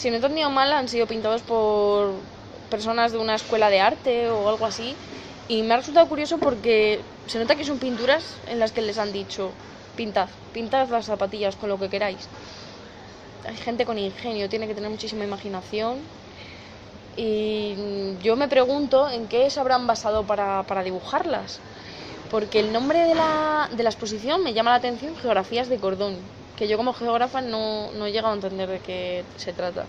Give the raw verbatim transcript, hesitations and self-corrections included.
si no he entendido mal, han sido pintados por personas de una escuela de arte o algo así. Y me ha resultado curioso porque se nota que son pinturas en las que les han dicho: pintad, pintad las zapatillas con lo que queráis. Hay gente con ingenio, tiene que tener muchísima imaginación. Y yo me pregunto en qué se habrán basado para, para dibujarlas. Porque el nombre de la, de la exposición me llama la atención: Geografías de Cordón. Que yo como geógrafa no, no he llegado a entender de qué se trata.